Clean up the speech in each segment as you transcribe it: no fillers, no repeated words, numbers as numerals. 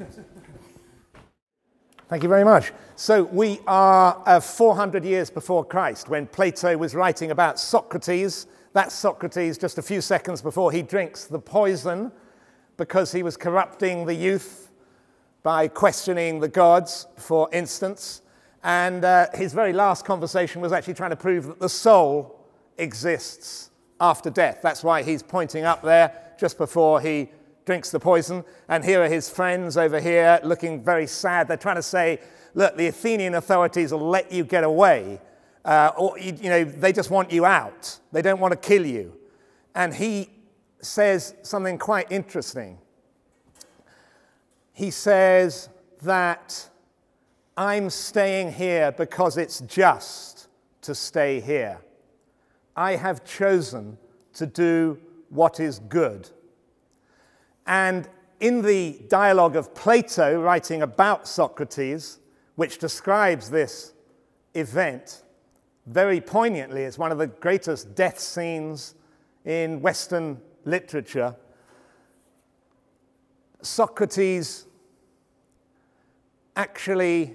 Thank you very much. So we are 400 years before Christ, when Plato was writing about Socrates. That's Socrates just a few seconds before he drinks the poison because he was corrupting the youth by questioning the gods, for instance. And his very last conversation was actually trying to prove that the soul exists after death. That's why he's pointing up there just before he drinks the poison. And here are his friends over here looking very sad. They're trying to say, look, the Athenian authorities will let you get away. Or they just want you out. They don't want to kill you. And he says something quite interesting. He says that I'm staying here because it's just to stay here. I have chosen to do what is good. And in the dialogue of Plato, writing about Socrates, which describes this event very poignantly, it's one of the greatest death scenes in Western literature. Socrates actually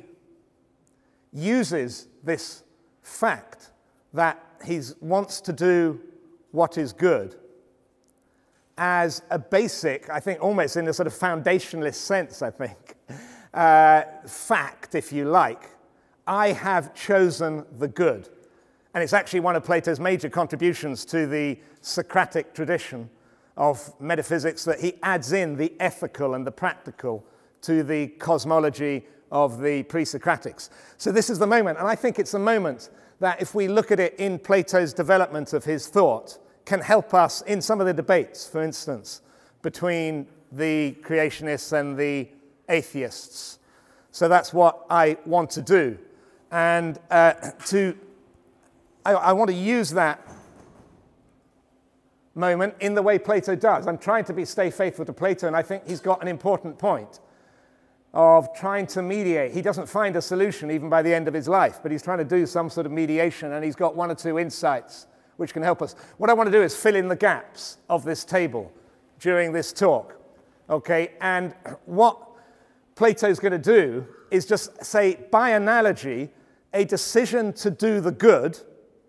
uses this fact that he wants to do what is good as a basic, I think almost in a sort of foundationalist sense, I think, fact, if you like. I have chosen the good. And it's actually one of Plato's major contributions to the Socratic tradition of metaphysics, that he adds in the ethical and the practical to the cosmology of the pre-Socratics. So this is the moment, and I think it's a moment that, if we look at it in Plato's development of his thought, can help us in some of the debates, for instance, between the creationists and the atheists. So that's what I want to do. And I want to use that moment in the way Plato does. I'm trying to stay faithful to Plato, and I think he's got an important point of trying to mediate. He doesn't find a solution even by the end of his life, but he's trying to do some sort of mediation, and he's got one or two insights which can help us. What I want to do is fill in the gaps of this table during this talk, okay? And what Plato's going to do is just say, by analogy, a decision to do the good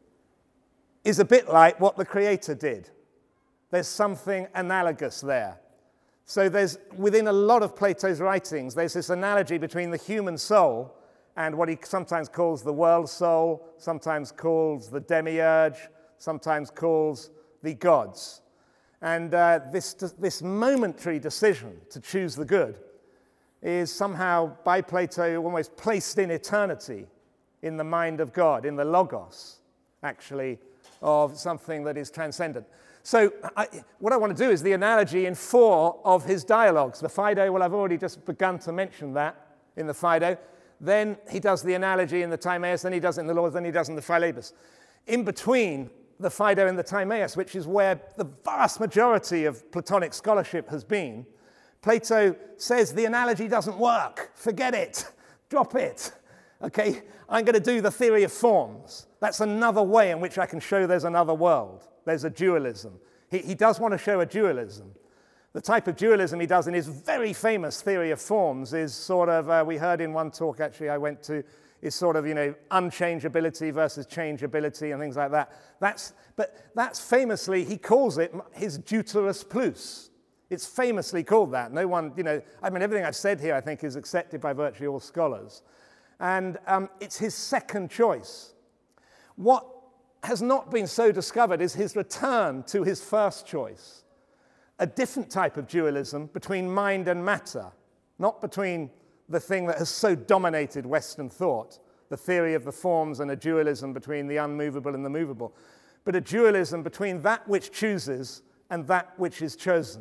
is a bit like what the Creator did. There's something analogous there. So there's, within a lot of Plato's writings, there's this analogy between the human soul and what he sometimes calls the world soul, sometimes calls the demiurge, sometimes calls the gods. And this momentary decision to choose the good is somehow, by Plato, almost placed in eternity in the mind of God, in the logos, actually, of something that is transcendent. So what I want to do is the analogy in 4 of his dialogues. The Phaedo, well, I've already just begun to mention that in the Phaedo. Then he does the analogy in the Timaeus, then he does it in the Laws, then he does it in the Philebus. In between the Phaedo and the Timaeus, which is where the vast majority of Platonic scholarship has been, Plato says the analogy doesn't work. Forget it. Drop it. Okay? I'm going to do the theory of forms. That's another way in which I can show there's another world. There's a dualism. He does want to show a dualism. The type of dualism he does in his very famous theory of forms is sort of, we heard in one talk actually I went to, is sort of, unchangeability versus changeability and things like that. But that's famously, he calls it his deuterus plus. It's famously called that. No one, everything I've said here I think is accepted by virtually all scholars. And it's his second choice. What has not been so discovered is his return to his first choice. A different type of dualism between mind and matter, not between the thing that has so dominated Western thought, the theory of the forms, and a dualism between the unmovable and the movable, but a dualism between that which chooses and that which is chosen.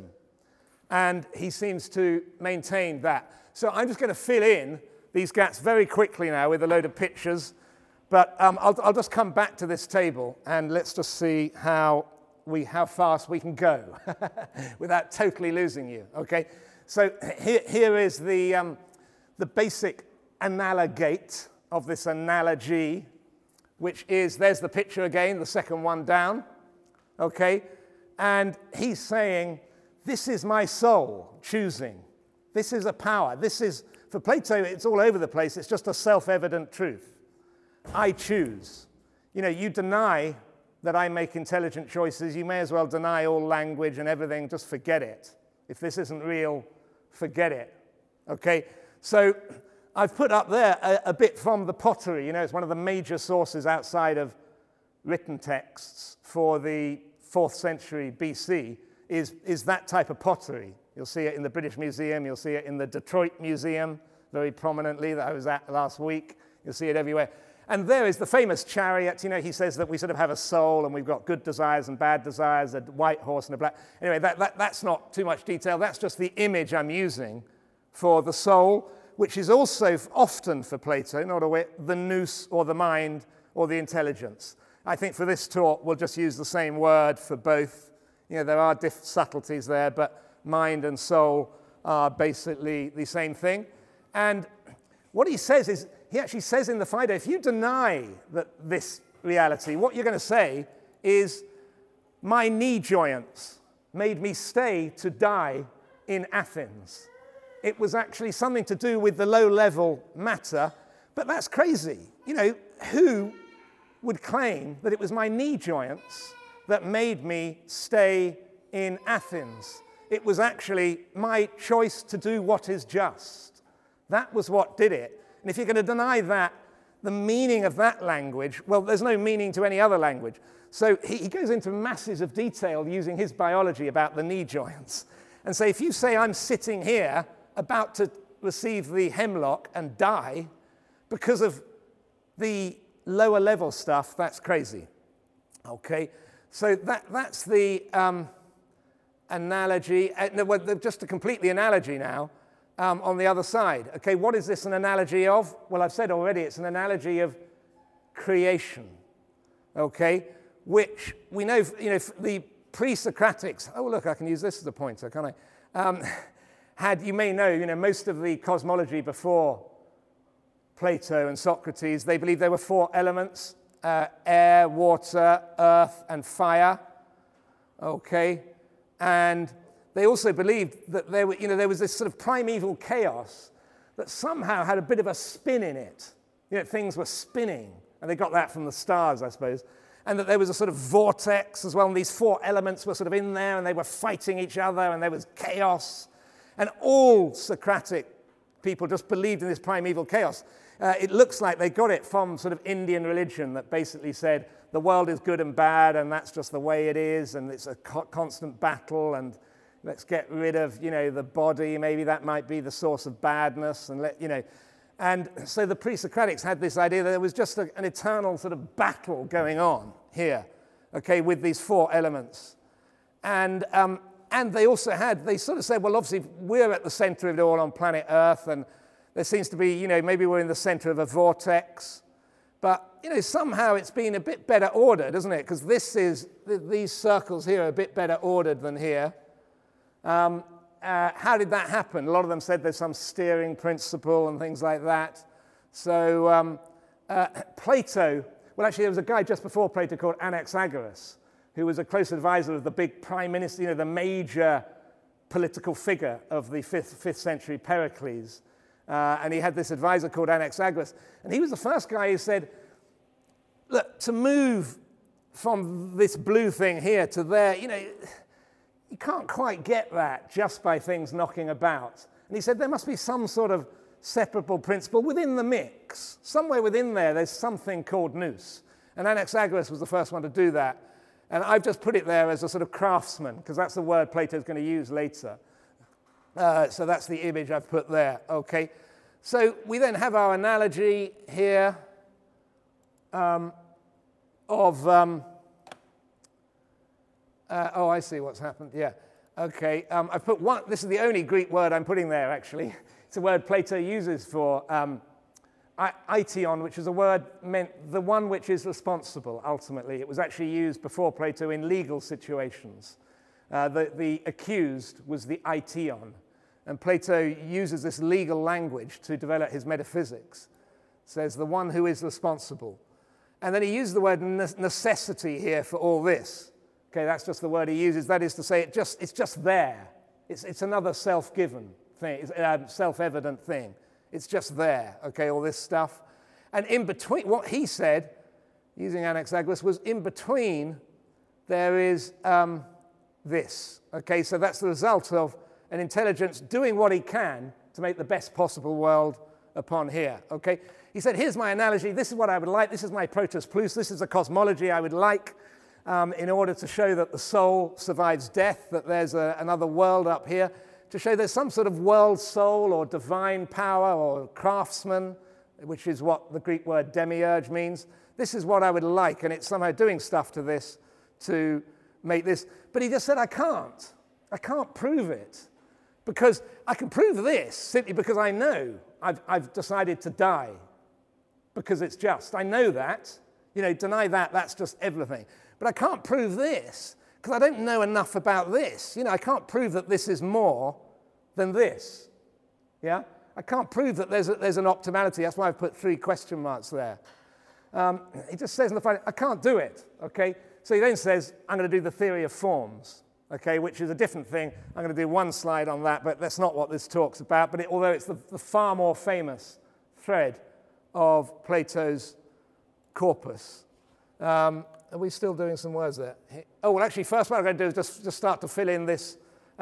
And he seems to maintain that. So I'm just going to fill in these gaps very quickly now with a load of pictures, but I'll just come back to this table and let's just see how fast we can go without totally losing you, okay? So here is the basic analogate of this analogy, which is, there's the picture again, the second one down, okay? And he's saying, this is my soul choosing. This is a power. This is, for Plato, it's all over the place. It's just a self-evident truth. I choose. You know, you deny that I make intelligent choices, you may as well deny all language and everything. Just forget it. If this isn't real, forget it. Okay? So I've put up there a bit from the pottery. You know, it's one of the major sources outside of written texts for the 4th century BC is that type of pottery. You'll see it in the British Museum. You'll see it in the Detroit Museum very prominently that I was at last week. You'll see it everywhere. And there is the famous chariot. You know, he says that we sort of have a soul and we've got good desires and bad desires, a white horse and a black. Anyway, that's not too much detail. That's just the image I'm using for the soul, which is also often for Plato, not a whit, the nous or the mind or the intelligence. I think for this talk, we'll just use the same word for both. You know, there are subtleties there, but mind and soul are basically the same thing. And what he says is, he actually says in the Phaedo, if you deny this reality, what you're going to say is, my knee joyance made me stay to die in Athens. It was actually something to do with the low-level matter, but that's crazy. You know, who would claim that it was my knee joyance that made me stay in Athens? It was actually my choice to do what is just. That was what did it. And if you're going to deny that, the meaning of that language, well, there's no meaning to any other language. So he goes into masses of detail using his biology about the knee joints. And so if you say I'm sitting here about to receive the hemlock and die because of the lower level stuff, that's crazy. Okay, so that's the analogy. Just to complete the analogy now, on the other side. Okay, what is this an analogy of? Well, I've said already, it's an analogy of creation. Okay, which we know, you know, the pre-Socratics, oh look, I can use this as a pointer, can't I? You may know, most of the cosmology before Plato and Socrates, they believed there were 4 elements, air, water, earth, and fire. Okay, and they also believed that there was this sort of primeval chaos that somehow had a bit of a spin in it. You know, things were spinning, and they got that from the stars, I suppose. And that there was a sort of vortex as well, and these 4 elements were sort of in there, and they were fighting each other, and there was chaos. And all Socratic people just believed in this primeval chaos. It looks like they got it from sort of Indian religion that basically said the world is good and bad, and that's just the way it is, and it's a constant battle, and let's get rid of, the body. Maybe that might be the source of badness, and And so the pre-Socratics had this idea that there was just an eternal sort of battle going on here, okay, with these 4 elements. And they also they sort of said, well, obviously, we're at the center of it all on planet Earth, and there seems to be, maybe we're in the center of a vortex. But, somehow it's been a bit better ordered, isn't it? Because these circles here are a bit better ordered than here. How did that happen? A lot of them said there's some steering principle and things like that. So Plato, well, actually, there was a guy just before Plato called Anaxagoras, who was a close advisor of the big prime minister, the major political figure of the 5th century, Pericles. And he had this advisor called Anaxagoras. And he was the first guy who said, look, to move from this blue thing here to there, you can't quite get that just by things knocking about. And he said there must be some sort of separable principle within the mix. Somewhere within there's something called nous. And Anaxagoras was the first one to do that. And I've just put it there as a sort of craftsman, because that's the word Plato's going to use later. So that's the image I've put there. Okay. So we then have our analogy here of... oh, I see what's happened. Yeah. Okay. I've put one. This is the only Greek word I'm putting there, actually. It's a word Plato uses for aition, which is a word meant the one which is responsible, ultimately. It was actually used before Plato in legal situations. The accused was the aition. And Plato uses this legal language to develop his metaphysics. It says the one who is responsible. And then he uses the word necessity here for all this. Okay, that's just the word he uses. That is to say, it's just there. It's another self-given thing, it's a self-evident thing. It's just there, okay, all this stuff. And in between, what he said, using Anaxagoras, was in between there is this. Okay, so that's the result of an intelligence doing what he can to make the best possible world upon here. Okay, he said, here's my analogy. This is what I would like. This is my Protus Plus. This is a cosmology I would like in order to show that the soul survives death, that there's another world up here, to show there's some sort of world soul or divine power or craftsman, which is what the Greek word demiurge means. This is what I would like, and it's somehow doing stuff to this to make this. But he just said, I can't. I can't prove it. Because I can prove this simply because I know I've decided to die. Because it's just. I know that. You know, deny that, that's just everything. But I can't prove this because I don't know enough about this. You know, I can't prove that this is more than this. Yeah? I can't prove that there's an optimality. That's why I've put 3 question marks there. He just says in the final, I can't do it. Okay? So he then says, I'm going to do the theory of forms. Okay, which is a different thing. I'm going to do 1 slide on that, but that's not what this talk's about. But although it's the far more famous thread of Plato's corpus. Are we still doing some words there? Oh, well, actually, first what I'm going to do is just start to fill in this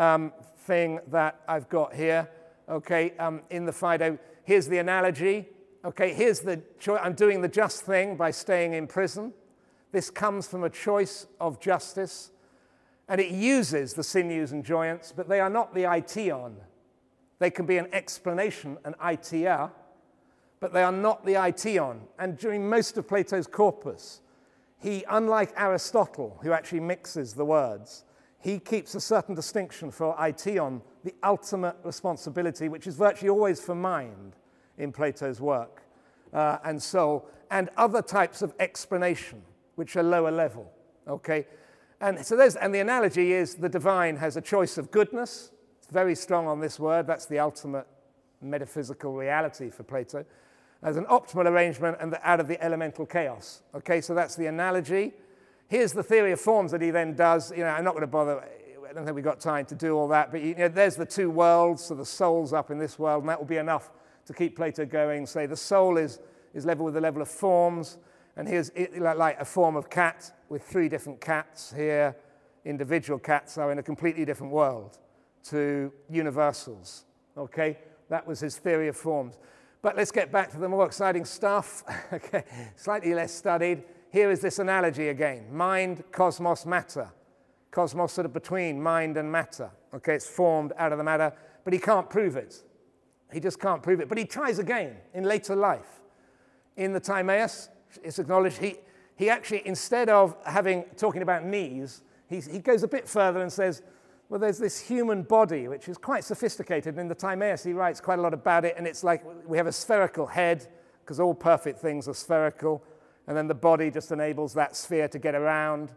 thing that I've got here. Okay, in the Phaedo, here's the analogy. Okay, here's the choice. I'm doing the just thing by staying in prison. This comes from a choice of justice. And it uses the sinews and joyance, but they are not the aition. They can be an explanation, an aitia, but they are not the aition. And during most of Plato's corpus, he, unlike Aristotle, who actually mixes the words, he keeps a certain distinction for aition, the ultimate responsibility, which is virtually always for mind in Plato's work, and soul, and other types of explanation, which are lower level, okay? And so the analogy is the divine has a choice of goodness. It's very strong on this word. That's the ultimate metaphysical reality for Plato. As an optimal arrangement and out of the elemental chaos. Okay, so that's the analogy. Here's the theory of forms that he then does. You know, I'm not going to bother. I don't think we've got time to do all that. But you know, there's the 2 worlds. So the soul's up in this world, and that will be enough to keep Plato going. Say the soul is level with the level of forms. And here's like a form of cat with 3 different cats here. Individual cats are in a completely different world to universals. Okay, that was his theory of forms. But let's get back to the more exciting stuff. Okay, slightly less studied. Here is this analogy again: mind, cosmos, matter. Cosmos sort of between mind and matter. Okay, it's formed out of the matter, but he can't prove it. He just can't prove it. But he tries again in later life. In the Timaeus, it's acknowledged he actually, instead of talking about knees, he goes a bit further and says, well, there's this human body, which is quite sophisticated. And in the Timaeus, he writes quite a lot about it. And it's like we have a spherical head, because all perfect things are spherical. And then the body just enables that sphere to get around.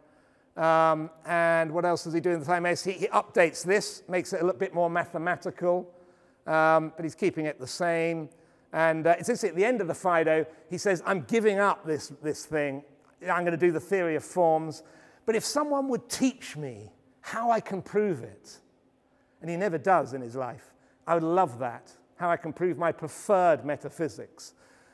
And what else does he do in the Timaeus? He updates this, makes it a little bit more mathematical. But he's keeping it the same. And it's at the end of the Phaedo, he says, I'm giving up this thing. I'm going to do the theory of forms. But if someone would teach me how I can prove it, and he never does in his life, I would love that, how I can prove my preferred metaphysics.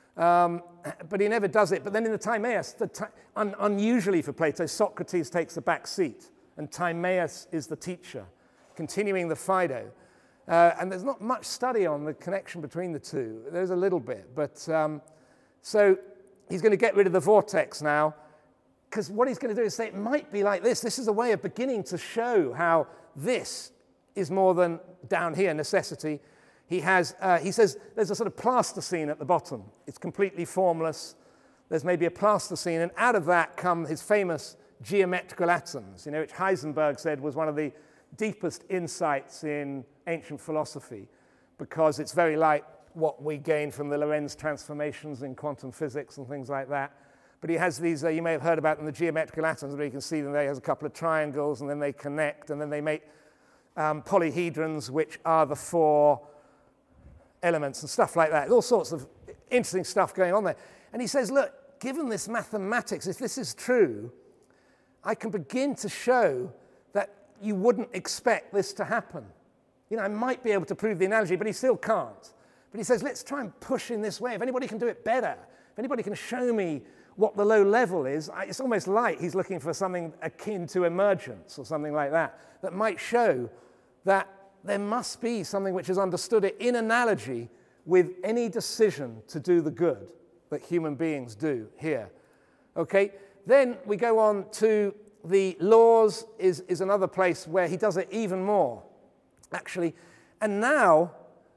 But he never does it. But then in the Timaeus, unusually for Plato, Socrates takes the back seat, and Timaeus is the teacher, continuing the Phaedo. And there's not much study on the connection between the 2. There's a little bit. But so he's going to get rid of the vortex now, because what he's going to do is say it might be like this. This is a way of beginning to show how this is more than down here, necessity. He says there's a sort of plasticine at the bottom. It's completely formless. There's maybe a plasticine, and out of that come his famous geometrical atoms, which Heisenberg said was one of the deepest insights in ancient philosophy, because it's very like what we gain from the Lorentz transformations in quantum physics and things like that. But he has these, you may have heard about them, the geometrical atoms, where you can see them. They has a couple of triangles, and then they connect, and then they make polyhedrons, which are the 4 elements and stuff like that. All sorts of interesting stuff going on there. And he says, look, given this mathematics, if this is true, I can begin to show that you wouldn't expect this to happen. I might be able to prove the analogy, but he still can't. But he says, let's try and push in this way. If anybody can do it better, if anybody can show me what the low level is, it's almost like he's looking for something akin to emergence or something like that might show that there must be something which is understood in analogy with any decision to do the good that human beings do here. Okay, then we go on to the laws is another place where he does it even more, actually. And now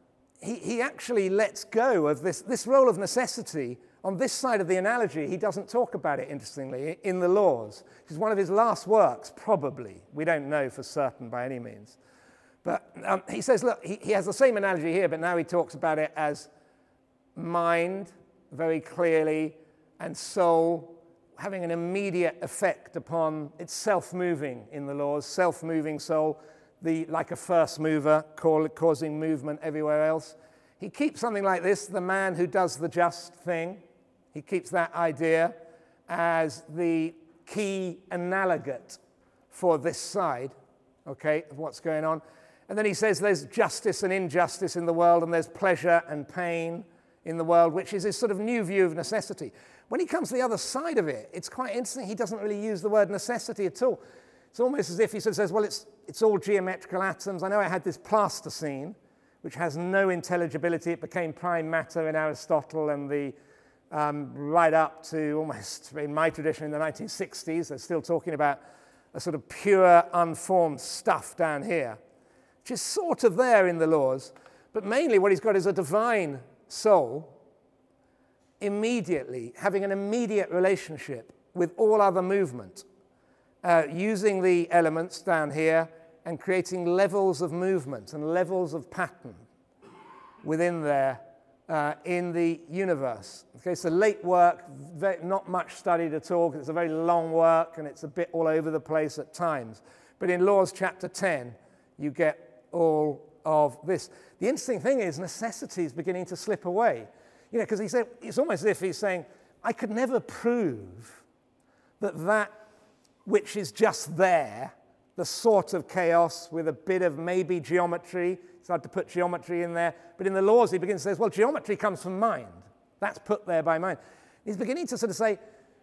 he actually lets go of this role of necessity. On this side of the analogy, he doesn't talk about it, interestingly, in the laws, which is one of his last works, probably. We don't know for certain by any means. But he says, look, he has the same analogy here, but now he talks about it as mind, very clearly, and soul, having an immediate effect upon, it's self-moving in the laws, self-moving soul, like a first mover, causing movement everywhere else. He keeps something like this, the man who does the just thing. He keeps that idea as the key analogate for this side, okay, of what's going on. And then he says there's justice and injustice in the world, and there's pleasure and pain in the world, which is his sort of new view of necessity. When he comes to the other side of it, it's quite interesting. He doesn't really use the word necessity at all. It's almost as if he sort of says, well, it's all geometrical atoms. I know I had this plasticine, which has no intelligibility. It became prime matter in Aristotle and right up to almost, in my tradition, in the 1960s. They're still talking about a sort of pure, unformed stuff down here, which is sort of there in the laws. But mainly what he's got is a divine soul immediately, having an immediate relationship with all other movement, using the elements down here and creating levels of movement and levels of pattern within there in the universe. Okay, so late work, not much studied at all, because it's a very long work and it's a bit all over the place at times. But in Laws chapter 10, you get all of this. The interesting thing is necessity is beginning to slip away. Because he said, it's almost as if he's saying, I could never prove that which is just there, the sort of chaos with a bit of maybe geometry. It's hard to put geometry in there. But in the laws, he begins to say, well, geometry comes from mind. That's put there by mind. He's beginning to sort of say,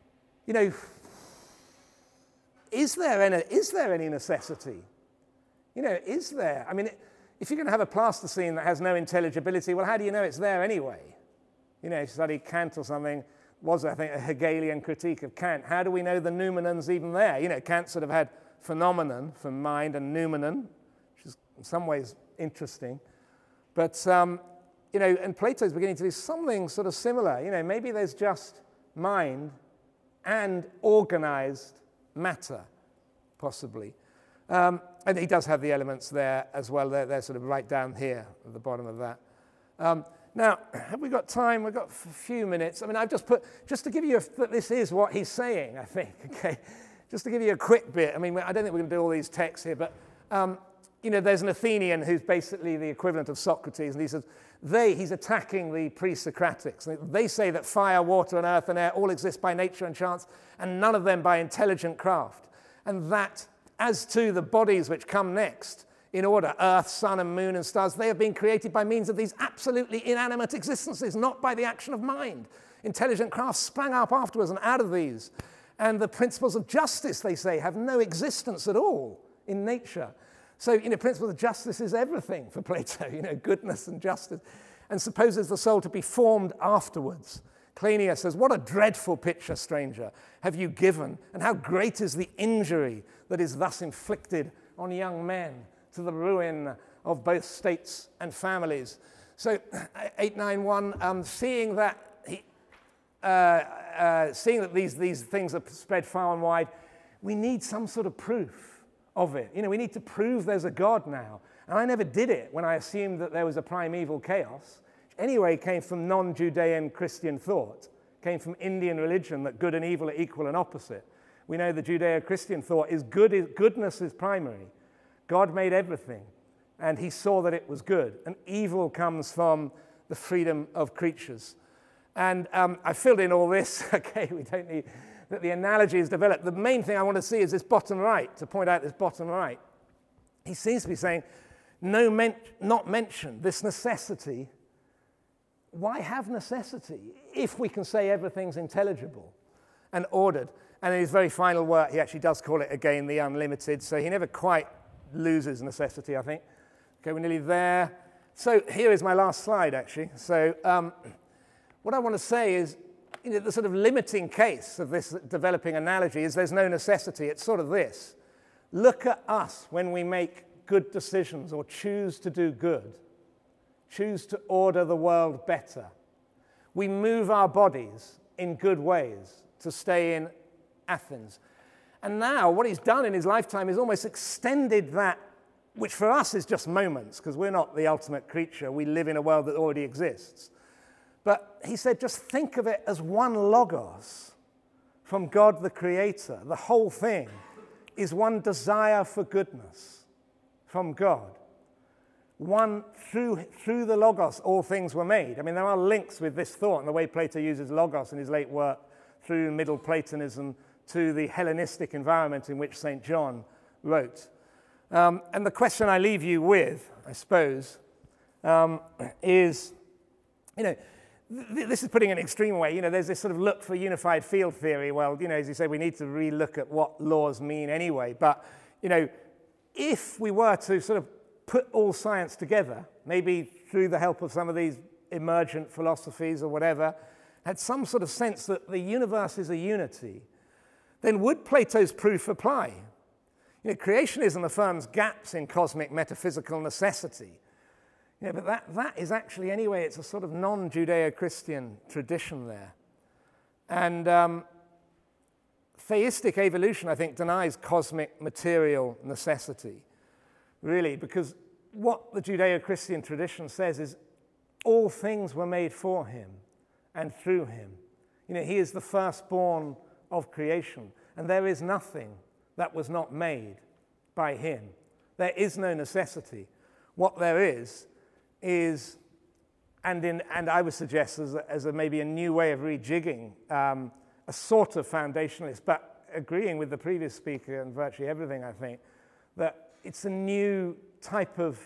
is there any necessity? Is there? I mean, if you're going to have a plasticine that has no intelligibility, well, how do you know it's there anyway? If you study Kant or something, was, I think, a Hegelian critique of Kant. How do we know the noumenon's even there? Kant sort of had phenomenon from mind and noumenon, which is in some ways interesting. But, and Plato's beginning to do something sort of similar. Maybe there's just mind and organized matter, possibly. And he does have the elements there as well. They're sort of right down here at the bottom of that. Now, have we got time? We've got a few minutes. I mean, I've just put, just to give you that this is what he's saying, I think, okay? Just to give you a quick bit. I mean, I don't think we're going to do all these texts here, but, there's an Athenian who's basically the equivalent of Socrates, and he says, he's attacking the pre-Socratics. They say that fire, water, and earth and air all exist by nature and chance, and none of them by intelligent craft. And that, as to the bodies which come next, in order, earth, sun, and moon, and stars, they have been created by means of these absolutely inanimate existences, not by the action of mind. Intelligent craft sprang up afterwards and out of these. And the principles of justice, they say, have no existence at all in nature. So, principles of justice is everything for Plato, goodness and justice, and supposes the soul to be formed afterwards. Cleinias says, what a dreadful picture, stranger, have you given, and how great is the injury that is thus inflicted on young men, to the ruin of both states and families. So 891, seeing that these things are spread far and wide, we need some sort of proof of it. We need to prove there's a God now. And I never did it when I assumed that there was a primeval chaos, which anyway came from non-Judean Christian thought, came from Indian religion that good and evil are equal and opposite. We know the Judeo-Christian thought is goodness is primary. God made everything, and he saw that it was good. And evil comes from the freedom of creatures. And I filled in all this. Okay, we don't need that the analogy is developed. The main thing I want to see is this bottom right, to point out this bottom right. He seems to be saying, not mentioned, this necessity. Why have necessity if we can say everything's intelligible and ordered? And in his very final work, he actually does call it again the unlimited, so he never quite loses necessity, I think. Okay, we're nearly there. So here is my last slide, actually. So what I want to say is, the sort of limiting case of this developing analogy is there's no necessity. It's sort of this. Look at us when we make good decisions or choose to do good, choose to order the world better. We move our bodies in good ways to stay in Athens. And now what he's done in his lifetime is almost extended that, which for us is just moments, because we're not the ultimate creature. We live in a world that already exists. But he said, just think of it as one logos from God the Creator. The whole thing is one desire for goodness from God. One, through the logos, all things were made. I mean, there are links with this thought and the way Plato uses logos in his late work through Middle Platonism to the Hellenistic environment in which St. John wrote. And the question I leave you with, I suppose, is, this is putting it in an extreme way. There's this sort of look for unified field theory. Well, as you say, we need to re-look at what laws mean anyway. But, if we were to sort of put all science together, maybe through the help of some of these emergent philosophies or whatever, had some sort of sense that the universe is a unity, then would Plato's proof apply? Creationism affirms gaps in cosmic metaphysical necessity. But that is actually, anyway, it's a sort of non-Judeo-Christian tradition there. And theistic evolution, I think, denies cosmic material necessity, really, because what the Judeo-Christian tradition says is all things were made for him and through him. He is the firstborn of creation, and there is nothing that was not made by him. There is no necessity. What there is, and I would suggest as maybe a new way of rejigging, a sort of foundationalist, but agreeing with the previous speaker and virtually everything, I think, that it's a new type of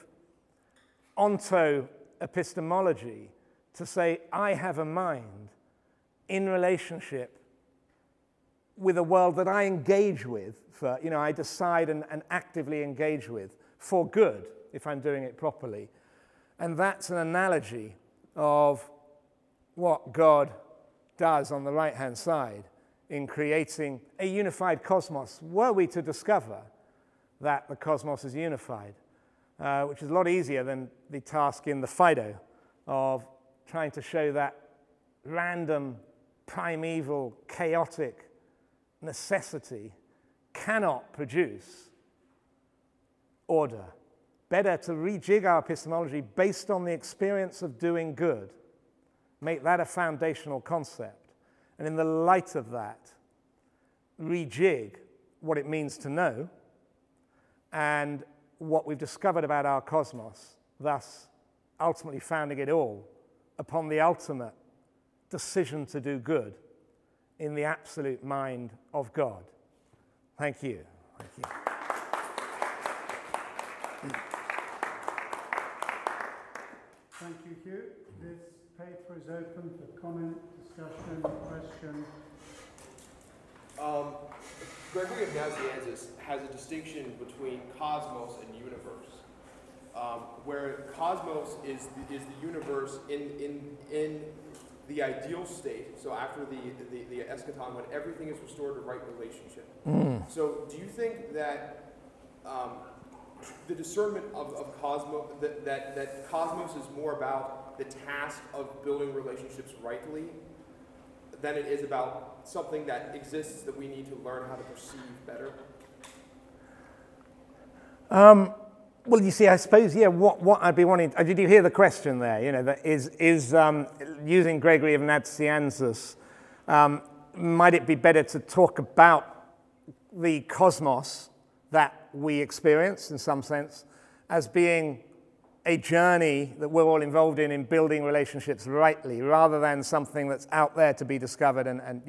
onto-epistemology to say, I have a mind in relationship with a world that I engage with, I decide and actively engage with for good, if I'm doing it properly. And that's an analogy of what God does on the right-hand side in creating a unified cosmos, were we to discover that the cosmos is unified, which is a lot easier than the task in the Phaedo of trying to show that random, primeval, chaotic necessity cannot produce order. Better to rejig our epistemology based on the experience of doing good. Make that a foundational concept. And in the light of that, rejig what it means to know and what we've discovered about our cosmos, thus ultimately founding it all upon the ultimate decision to do good in the absolute mind of God. Thank you. Thank you. Thank you, Hugh. This paper is open for comment, discussion, question. Gregory of Nazianzus has a distinction between cosmos and universe, where cosmos is the universe in the ideal state, so after the eschaton, when everything is restored to right relationship. So do you think that the discernment of cosmos, that cosmos is more about the task of building relationships rightly than it is about something that exists that we need to learn how to perceive better? Well, you see, I suppose, what I'd be wanting... did you hear the question there? That is using Gregory of Nazianzus, might it be better to talk about the cosmos that we experience, in some sense, as being a journey that we're all involved in building relationships rightly, rather than something that's out there to be discovered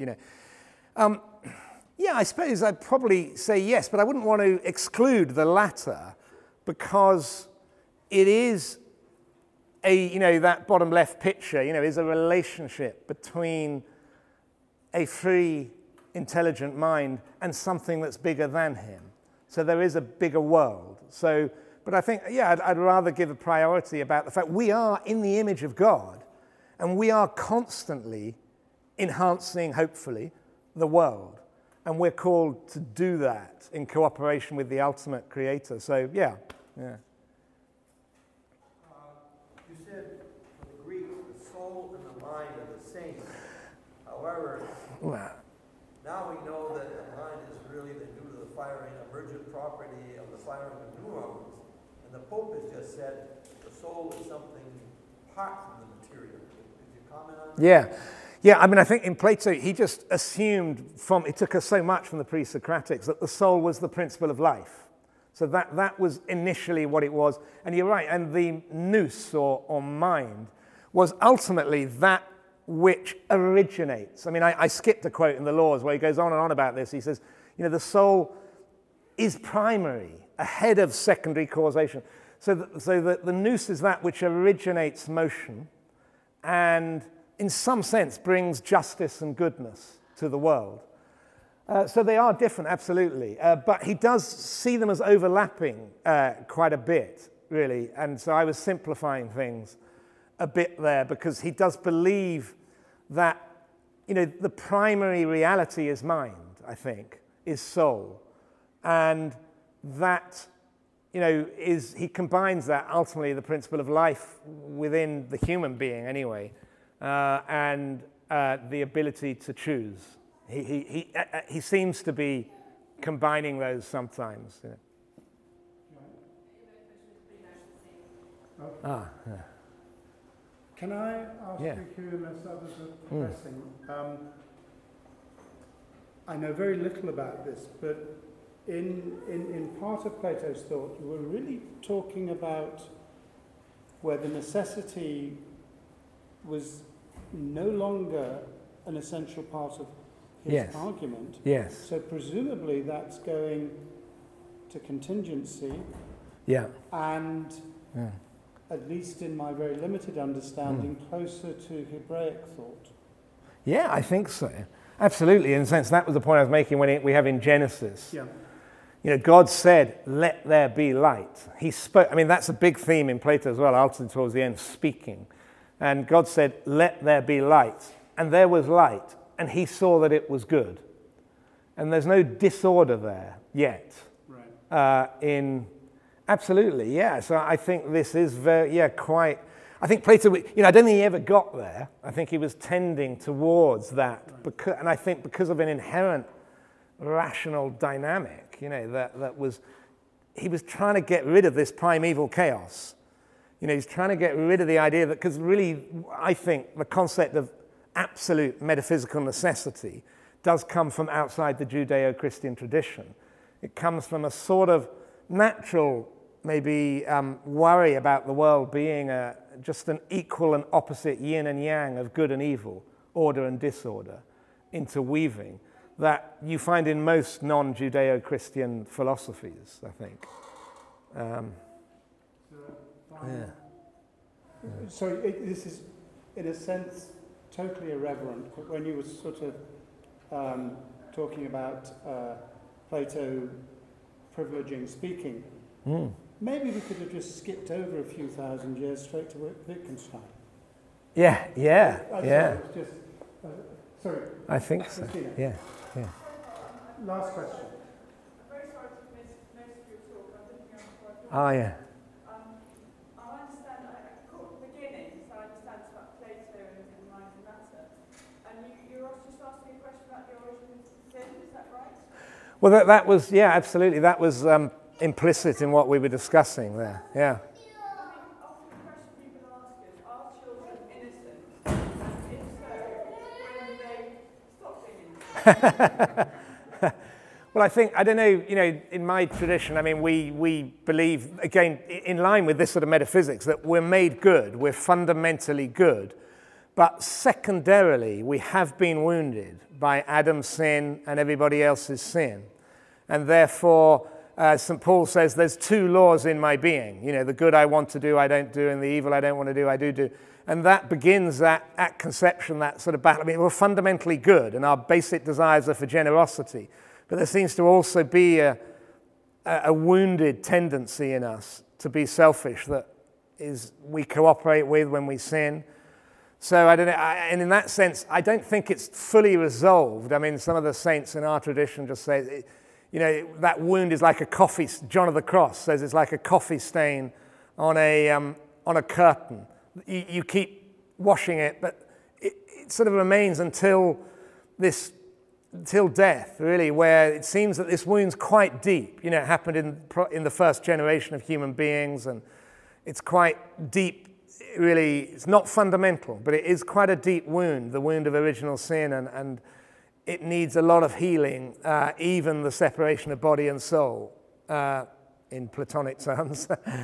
I suppose I'd probably say yes, but I wouldn't want to exclude the latter, because it is that bottom left picture, is a relationship between a free, intelligent mind and something that's bigger than him. So there is a bigger world. But I think, I'd rather give a priority about the fact we are in the image of God, and we are constantly enhancing, hopefully, the world. And we're called to do that in cooperation with the ultimate creator. So, yeah. You said for the Greeks, the soul and the mind are the same. However, now we know that the mind is really due to the firing, emergent property of the firing of neurons. And the Pope has just said the soul is something apart from the material. Could you comment on that? Yeah, I mean, I think in Plato, he just assumed it took us so much from the pre-Socratics that the soul was the principle of life. So that was initially what it was. And you're right, and the nous, or mind, was ultimately that which originates. I mean, I skipped a quote in the Laws where he goes on and on about this. He says, the soul is primary, ahead of secondary causation. So that the nous is that which originates motion and in some sense brings justice and goodness to the world. So they are different, absolutely. But he does see them as overlapping quite a bit, really. And so I was simplifying things a bit there because he does believe that, the primary reality is mind, I think, is soul. And that, he combines that, ultimately, the principle of life within the human being anyway, and the ability to choose. He seems to be combining those sometimes. Can I ask you, unless others are pressing? I know very little about this, but in part of Plato's thought, you were really talking about where the necessity was no longer an essential part of his argument. Yes. So presumably that's going to contingency. Yeah. And at least in my very limited understanding, closer to Hebraic thought. Yeah, I think so. Absolutely. In a sense, that was the point I was making when we have in Genesis. Yeah. God said, "Let there be light." He spoke. I mean, that's a big theme in Plato as well, ultimately towards the end, speaking. And God said, "Let there be light." And there was light. And he saw that it was good. And there's no disorder there yet. Right. Absolutely, yeah. So I think this is quite... I think Plato, I don't think he ever got there. I think he was tending towards that. Right. And I think because of an inherent rational dynamic, that was... He was trying to get rid of this primeval chaos. He's trying to get rid of the idea that... Because really, I think the concept of absolute metaphysical necessity does come from outside the Judeo-Christian tradition. It comes from a sort of natural, maybe, worry about the world being just an equal and opposite yin and yang of good and evil, order and disorder, interweaving, that you find in most non-Judeo-Christian philosophies, I think. So this is, in a sense, totally irreverent, but when you were sort of talking about Plato privileging speaking, maybe we could have just skipped over a few thousand years straight to Wittgenstein. Sorry. I think so. Christina. Yeah. Last question. I'm very sorry to miss most of your talk. I didn't hear before. Oh, yeah. I understand, I caught the beginning, so I understand it's about Plato and mind and matter. And you were just asking a question about the origin of sin, is that right? Well, that was, absolutely. That was implicit in what we were discussing there, yeah. Often the question people ask is, are children innocent? And if so, when do they stop being innocent? Well, I think, I don't know, in my tradition, I mean, we believe, again, in line with this sort of metaphysics, that we're made good, we're fundamentally good, but secondarily, we have been wounded by Adam's sin and everybody else's sin. And therefore, St. Paul says, there's two laws in my being. You know, the good I want to do, I don't do, and the evil I don't want to do, I do. And that begins at conception, that sort of battle. I mean, we're fundamentally good, and our basic desires are for generosity. But there seems to also be a wounded tendency in us to be selfish that we cooperate with when we sin. So I don't know, and in that sense, I don't think it's fully resolved. I mean, some of the saints in our tradition just say, you know, that wound is like a coffee. John of the Cross says it's like a coffee stain on a curtain. You keep washing it, but it sort of remains until death, really, where it seems that this wound's quite deep. You know, it happened in the first generation of human beings, and it's quite deep. Really, it's not fundamental, but it is quite a deep wound, the wound of original sin, and it needs a lot of healing, even the separation of body and soul, in Platonic terms,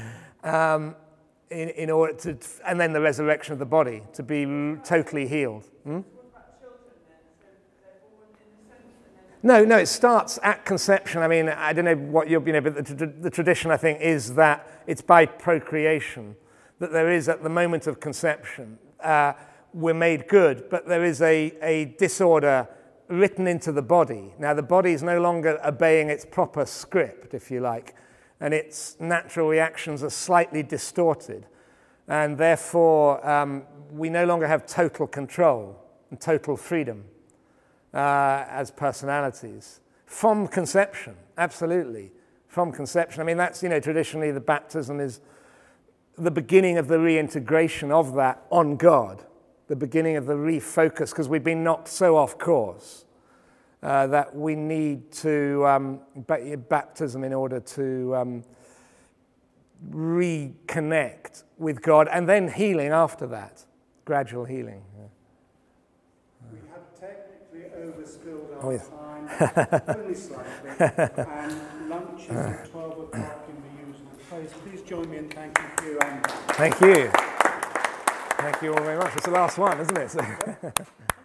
in order to, and then the resurrection of the body to be totally healed. What about children then? So they're born innocent and then... No, it starts at conception. I mean, I don't know what you're, but the tradition, I think, is that it's by procreation, that there is, at the moment of conception, we're made good, but there is a disorder written into the body. Now, the body is no longer obeying its proper script, if you like, and its natural reactions are slightly distorted, and therefore we no longer have total control and total freedom as personalities. From conception, absolutely, from conception. I mean, that's, you know, traditionally the baptism is the beginning of the reintegration of that on God, the beginning of the refocus, because we've been knocked so off course that we need to baptism in order to reconnect with God, and then healing after that, gradual healing. Yeah. We have technically overspilled our time, only slightly, and lunch is at 12 o'clock in the usual place. Please join me in thanking you. Thank you. Thank you all very much. It's the last one, isn't it?